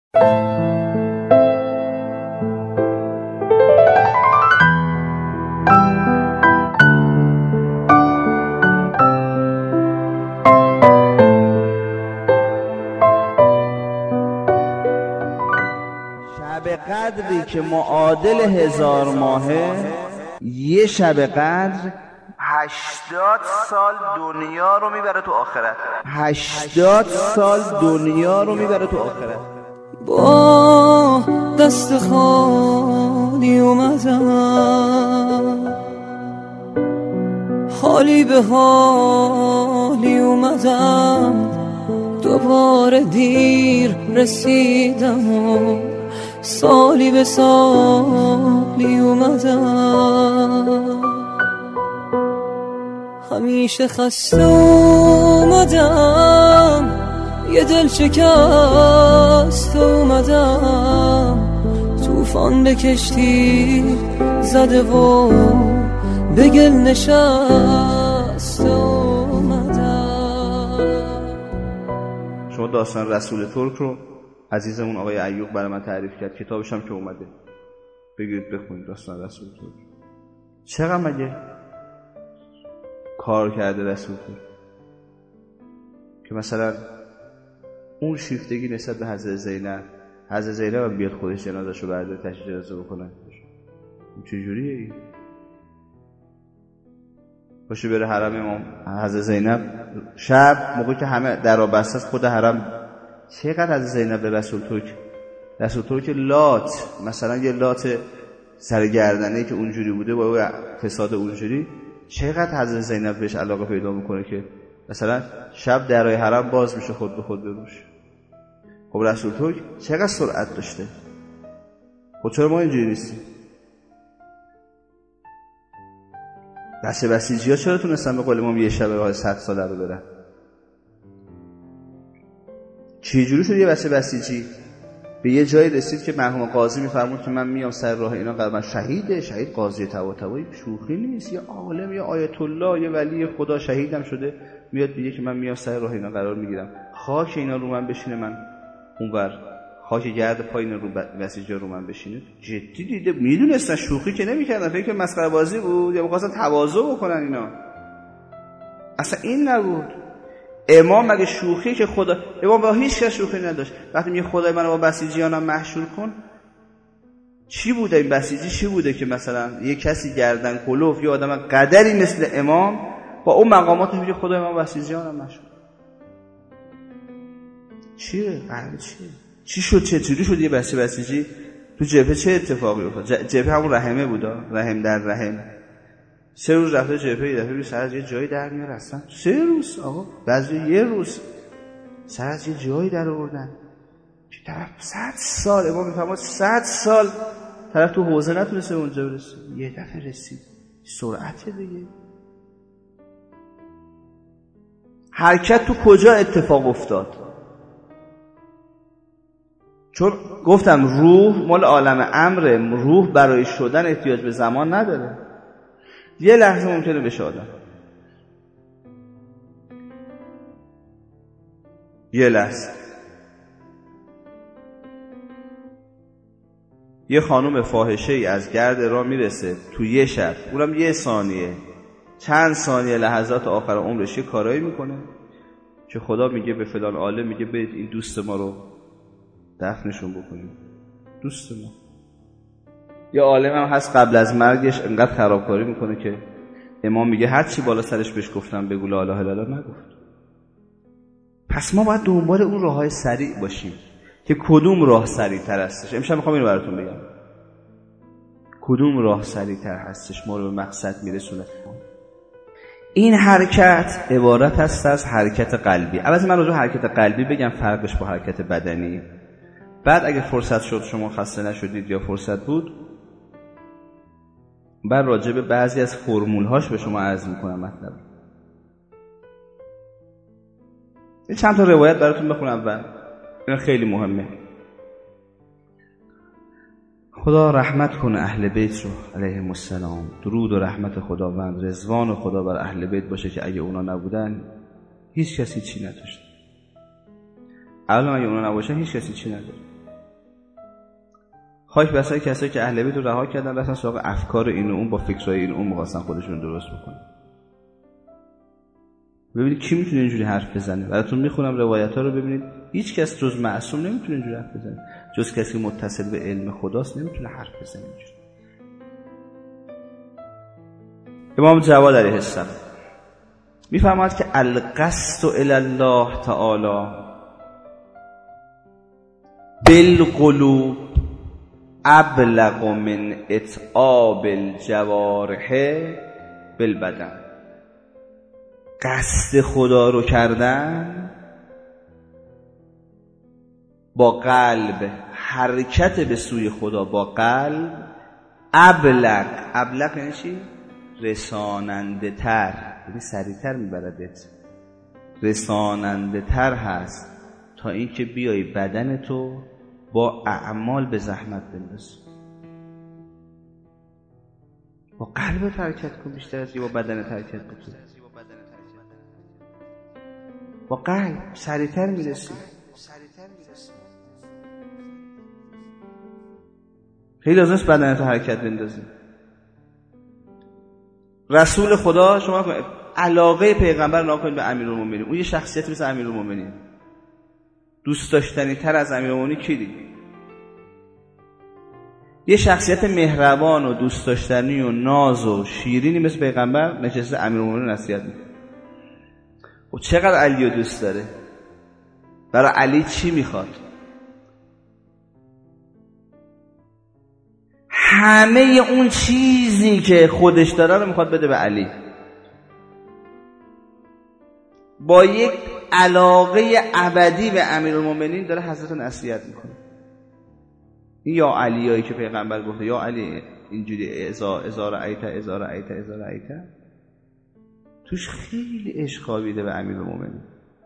شب قدری که معادل 1000 ماهه، یه شب قدر 80 سال دنیا رو میبره تو آخرت. 80 سال دنیا رو میبره تو آخرت. با دست خالی اومدم، حالی به حالی اومدم، دوباره دیر رسیدم و سالی به سالی اومدم. همیشه خسته اومدم، یه دل شکست اومدم، طوفان به کشتی زده و به گل نشست اومدم. شما داستان رسول ترک رو عزیزمون آقای ایوب برای من تعریف کرد، کتابش هم که اومده، بگیرید بخونید داستان رسول ترک. چقدر مگه کار کرده رسول ترک که مثلا اون شیفتگی نسبت به حضرت زینب هم بیاد خودش جنازه‌شو برداره تشییع جنازه بکنه. چجوریه این؟ باشه بره حرم امام حضرت زینب شب موقعی که همه درا بسته است، خود حرم چقدر حضرت زینب به رسول ترک لات، مثلا یه لات سرگردنه که اونجوری بوده با فساد اونجوری، چقدر حضرت زینب بهش علاقه پیدا میکنه که مثلا شب درای حرم باز میشه خود به خود بروش. خب رسول ترک چقدر سرعت داشته، خب چرا ما اینجوری نیستیم؟ دسته بسیجی ها چرا تونستن به قول امام یه شب راه 100 ساله رو برن؟ چجوری شد یه دسته بسیجی به یه جایی رسید که مرحوم قاضی میفرمود که من میام سر راه اینا، قلبا شهید قاضی طباطبایی شوخی نیست، یه عالم یا آیت الله یا ولی خدا شهیدم شده، میاد میگه که من میام سر راه اینا قرار میگیرم، خاک اینا رو من بشینه، من اونور خاک گرد پایین رو بسیجی رو من بشینه. جدی دیده، میدونستن شوخی که نمیکردن، فکر مسخره بازی بود یا می‌خواستن تواضع بکنن اینا. اصلا این نبود. امام مگه شوخی که خدا، امام با هیچ کس شوخی نداشت. وقتی میگه خدای منو با بسیجیانم محشور کن، چی بوده این بسیجی؟ چی بوده که مثلا یه کسی گردن کلوف یا آدم قدری مثل امام با اون مقاماتش میگه خدای من با بسیجیانم محشور؟ چیه؟ چی شد؟ چطوری شد یه بسیجی تو جبهه چه اتفاقی افتاد؟ جبهه همون رحمه بودا، رحم در رحم. 3 روز رفته جبهه، یه دفعه سر از یه جایی در میاره، اصلا 3 روز آقا، بعضی یه روز سر از یه جایی در آوردن که طرف 100 سال، امام میفرماد 100 سال طرف تو حوزه نتونسته اونجا برسه، یه دفعه رسید. سرعت دیگه. حرکت تو کجا اتفاق افتاد؟ چون گفتم روح مال عالم امره، روح برای شدن احتیاج به زمان نداره. یه لحظه ممکنه بشه آدم، یه لحظه. یه خانم فاحشه‌ای از گرد راه میرسه تو یه شب، اونم یه ثانیه، چند ثانیه لحظات آخر عمرش یه کارایی میکنه که خدا میگه به فلان عالم، میگه برید این دوست ما رو دفنشون بکنیم. دوست ما یا عالم هم هست قبل از مرگش انقدر خرابکاری میکنه که امام میگه هر چی بالا سرش بهش گفتم بگو لا اله الا الله، نگفت. پس ما باید دنبال اون راههای سریع باشیم که کدوم راه سریع تر هستش. امشب میخوام اینو براتون بگم، کدوم راه سریع تر هستش ما رو به مقصد میرسونه. این حرکت عبارت است از حرکت قلبی. البته من راجع به حرکت قلبی بگم فرقش با حرکت بدنی، بعد اگه فرصت شد شما خسته نشدید یا فرصت بود، بعد راجع به بعضی از فرمول‌هاش به شما عرض می‌کنم مطلب. چند تا روایت براتون بخونم اول، این خیلی مهمه. خدا رحمت کنه اهل بیت رو علیهم السلام، درود و رحمت خداوند، رضوان خدا بر اهل بیت باشه که اگه اونا نبودن هیچ کسی چی نداشت. اولا اگه اونا نباشن هیچ کسی چی نداره. خاک بر سر کسایی که اهل بیت رو رها کردن رفتن سراغ افکار این و اون، با فکرای این و اون می‌خواستن خودشون درست بکنن. ببینید کی میتونه اینجوری حرف بزنه. براتون میخونم روایت‌ها رو ببینید. هیچ کس جز معصوم نمیتونه اینجوری حرف بزنه. جز کسی که متصل به علم خداست نمیتونه حرف بزنه اینجوری. امام جواد علیه السلام میفرماید که القصد الی الله تعالی بالقلوب ابلغ من اتعاب الجوارح بالبدن. قصد خدا رو کردن با قلب، حرکت به سوی خدا با قلب، ابلغ یعنی چی؟ رساننده تر، یعنی سریعتر میبردت، رساننده تر هست تا اینکه بیای بدن تو با اعمال به زحمت بندازی. با قلب حرکت کن بیشتر از با بدن حرکت کن. با قلب سریعتر میرسی. خیلی لازم است بدن تو حرکت بندازی. رسول خدا شما علاقه پیغمبر ناکنید به امیرالمومنین. اون یه شخصیت مثل امیرالمومنین. دوست داشتنی تر از امیرالمومنین کی دید؟ یه شخصیت مهربان و دوست داشتنی و ناز و شیرینی مثل پیغمبر نشسته امیرالمومنین نصیحت میکنه. و چقدر علی رو دوست داره. برای علی چی میخواد؟ همه اون چیزی که خودش داره رو میخواد بده به علی. با یک علاقه ابدی به امیرالمومنین داره حضرت نصیحت میکنه. این یا علیایی که پیغمبر گفته یا علی اینجوری ازار ایتا توش خیلی عشق خوابیده به امیرالمومنین.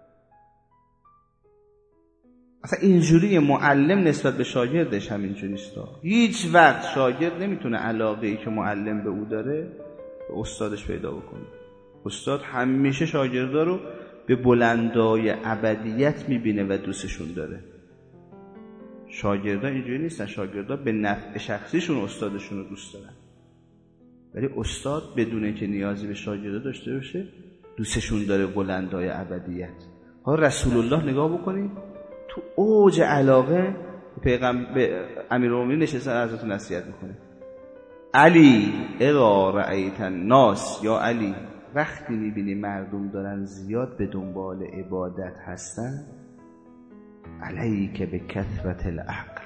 اصلا اینجوری معلم نسبت به شاگردش هم اینجوریست. هیچ وقت شاگرد نمیتونه علاقه‌ای که معلم به او داره به استادش پیدا بکنه. استاد همیشه شاگردا رو به بلندای ابدیت میبینه و دوستشون داره. شاگردا اینجوری نیستن. شاگردا به نفع شخصیشون استادشون رو دوست دارن. ولی استاد بدون اینکه نیازی به شاگردا داشته باشه دوستشون داره بلندای ابدیت. حالا رسول الله نگاه بکنید تو اوج علاقه به امیرالمومنین نشسته حضرت نصیحت میکنه. علی اذا رأیت الناس، یا علی وقتی میبینی مردم دارن زیاد به دنبال عبادت هستن علیک به کثرت العقل،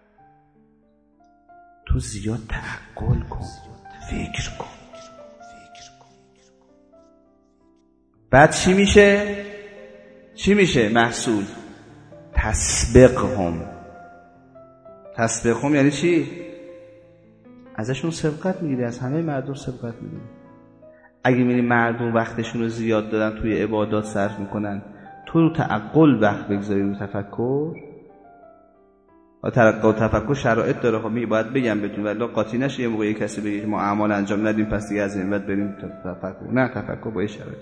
تو زیاد تعقل کن، فکر کن. بعد چی میشه محصول؟ تسبقهم یعنی چی؟ ازشون سبقت میگیری، از همه مردم سبقت میگیری. اگه میبینی مردم وقتشون رو زیاد دادن توی عبادات صرف میکنن، تو رو تعقل وقت بگذاری رو تفکر. تفکر شرایط داره. خب باید بگم بهتون ولی قاطی نشه یه موقع کسی بگه ما اعمال انجام ندیم پس دیگه از این بعد بریم تفکر. نه، تفکر با شرایط.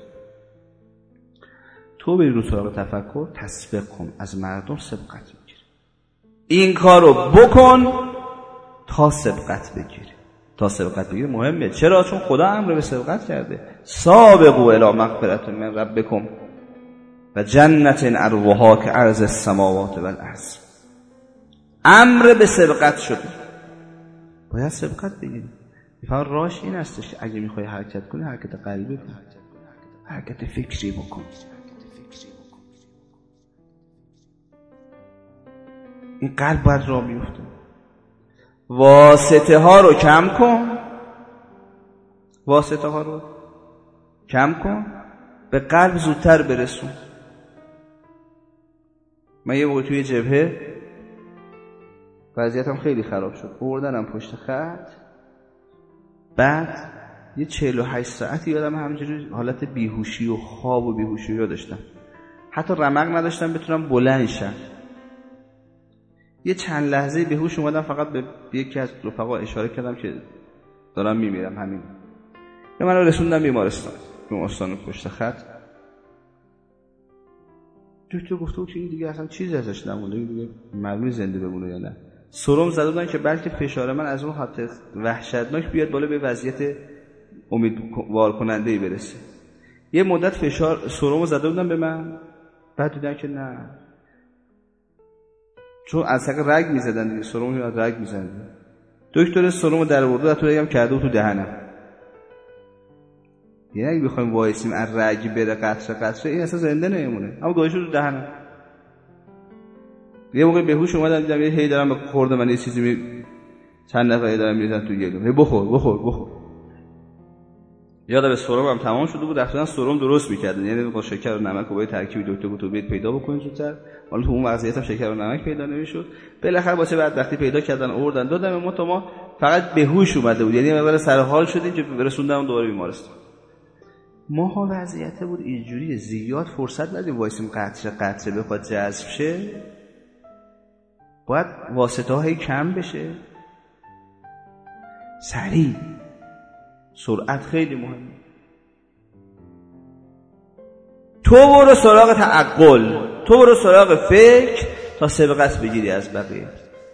تو بری رو سراغ تفکر، تسبق کن، از مردم سبقت میگیری. این کارو بکن تا سبقت بگیری. مهمه. چرا؟ چون خدا امر به سبقت کرده. سابقوا الی مغفرة من ربکم و جنت عرضها کعرض السماوات والارض. امر به سبقت شده، باید سبقت بگیری. فقط راهش این هستش که اگه میخوای حرکت کنی حرکت قلبی کن، حرکت فکری بکن. این قلب باید راه بیفته. واسطه ها رو کم کن، به قلب زودتر برسون. من یه موقع توی جبهه وضعیتم خیلی خراب شد، بردنم پشت خط. بعد یه 48 ساعتی یادم همینجوری حالت بیهوشی و خواب و بیهوشی رو داشتم، حتی رمق نداشتم بتونم بلند شم. یه چند لحظه بیهوش اومدم، فقط به یکی از رفقا اشاره کردم که دارم میمیرم. همین یا منو رسوندم بیمارستان پشت خط. دکتر گفته بود که این دیگه اصلا چیزی ازش نمونده، این دیگه معلومه زنده بمونه یا نه. سرم زده بودن که بلکه فشار من از اون حالت وحشتناک بیاد بالا به وضعیت امیدوار کننده ای برسه. یه مدت فشار سرم زده بودن به من، بعد دیدن که نه، چون از حق رگ میزدن دیگه، سرم از رگ میزدن. دکتر سرم در آورده تو رگم کرده بود تو دهنم. یعنی اگه بخوایم وایسیم از رگ بره قطره قطره، این اصلا زنده نمیمونه، اما گوشش تو دهنم. یه موقع بهوش اومدم دیدم یه هی دارم خورده من یه چیزی چند دفعه دارم میریزن تو گلوم، هی بخور. یادم به سرمم تمام شده بود، رفتن سرم درست می‌کردن، یعنی با شکر و نمک و با ترکیب دکتر گفت تو بیت پیدا بکنید زودتر. حالا تو اون وضعیتم شکر و نمک پیدا نمی‌شد. بالاخره واسه بعد وقتی پیدا کردن آوردن دادم ما، تا ما فقط بهوش اومده بود، یعنی اول سر حال شدیم که برسوندم دوباره بیمارستان. ماها وضعیت بود اینجوری، زیاد فرصت ندیم وایسیم قطره بخواد جذب شه، باید واسطه‌های کم بشه، سریع. سرعت خیلی مهمه. تو برو سراغ تعقل، تو برو سراغ فکر تا سبقت بگیری از بقیه.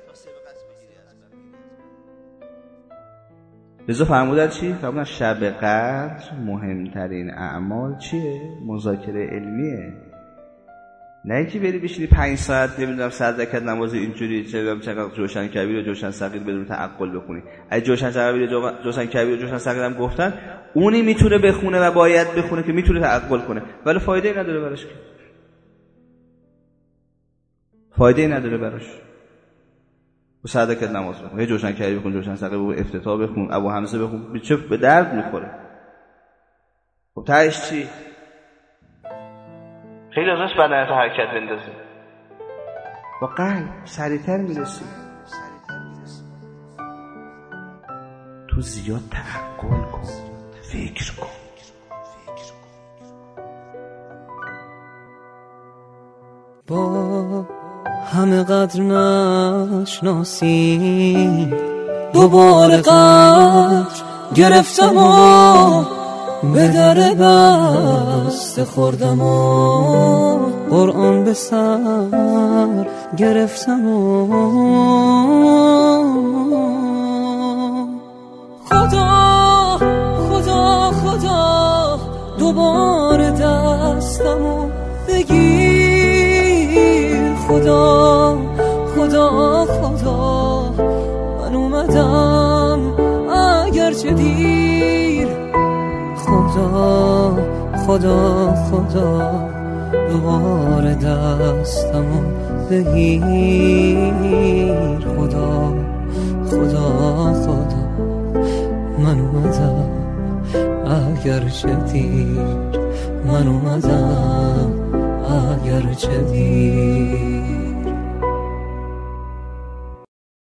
لذا فرمودن چی؟ فرمودن شب قدر مهمترین اعمال چیه؟ مذاکره علمیه. نه که بری بشینی 5 ساعت نمیدونم 100 رکعت نماز اینجوری چقدر جوشن کبیر و جوشن صغیر بدون تعقل بخونی. اگه جوشن صغیر و جوشن کبیر و جوشن صغیر هم گفتن، اونی میتونه بخونه و باید بخونه که میتونه تعقل کنه، ولی فایده نداره براش، که فایده نداره براش. و 100 رکعت نماز بخون، یه جوشن کبیر بخون، جوشن صغیر بخون، افتتاح بخون، ابو حمزه بخون، چه به درد میخوره. خب تهش چی؟ خیلی ازش بدنت حرکت بندازی، با قلب سریعتر میرسی. تو زیاد تعقل کن، فکر کن. با همه قدر نشناسی، دوباره قدر گرفتم و به در بسته خوردم و قرآن به سر گرفتم و خدا خدا خدا دوباره دستمو بگیر. خدا خدا خدا من اومدم اگرچه دیر. خدا خدا خدا دوباره دستمو بگیر. خدا خدا خدا من اومدم اگرچه دیر، من اومدم اگرچه دیر.